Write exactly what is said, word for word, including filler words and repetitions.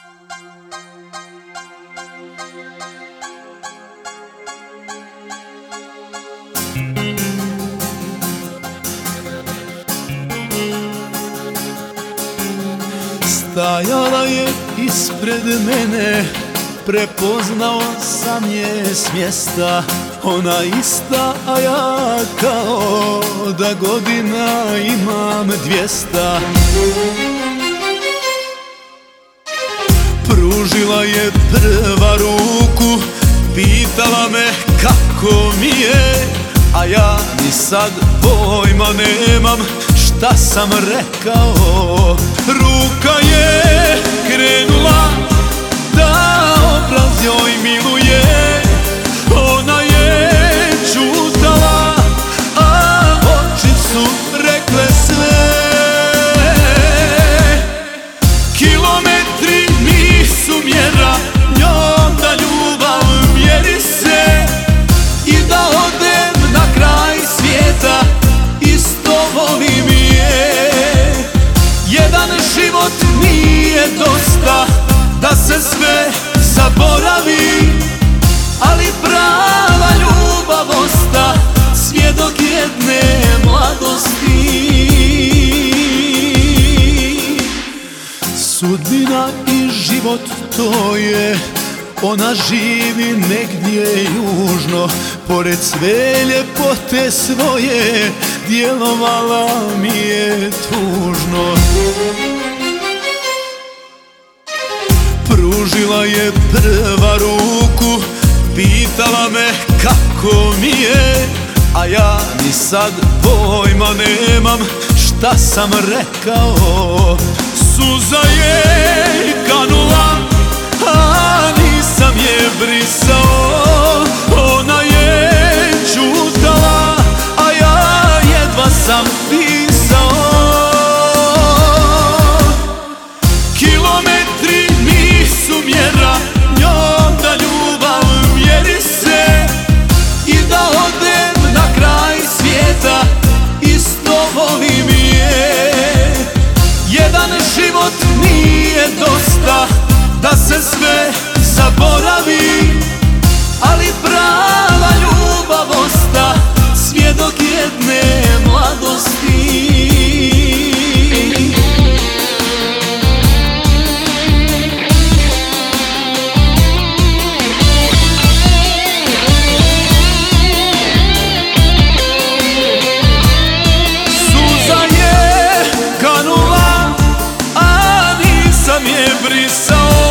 Stajala je ispred mene, prepoznao sam je s mjesta. Ona ista, a ja kao da godina imam dvijesta. Pružila je prva ruku, pitala me kako mi je, a ja ni sad pojma nemam šta sam rekao. Ruka je krenula da obraz joj miluje, ona je čutala, a oči su rekle sve. Kilometri nisu mjera, njom da ljubav mjeri se, i da odem na kraj svijeta isto volim je. Jedan život nije dosta da se sve zaboravi, ali prava ljubav osta svjedok jedne mladosti. Sudbina i život to je, ona živi negdje južno, pored sve ljepote svoje djelovala mi je tužno. Pružila je prva ruku, pitala me kako mi je, a ja ni sad pojma nemam šta sam rekao. Suza je kanula, a nisam je brisao. Ona je čutala, a ja jedva sam pisao. Kilometri nisu mjera, njom da ljubav mjeri se, i da odem na kraj svijeta isto volim je. Jedan život nije dosta da se sve zaboravi, ali prava ljubav osta svjedok jedne mladosti. Suza je kanula, a nisam je brisao.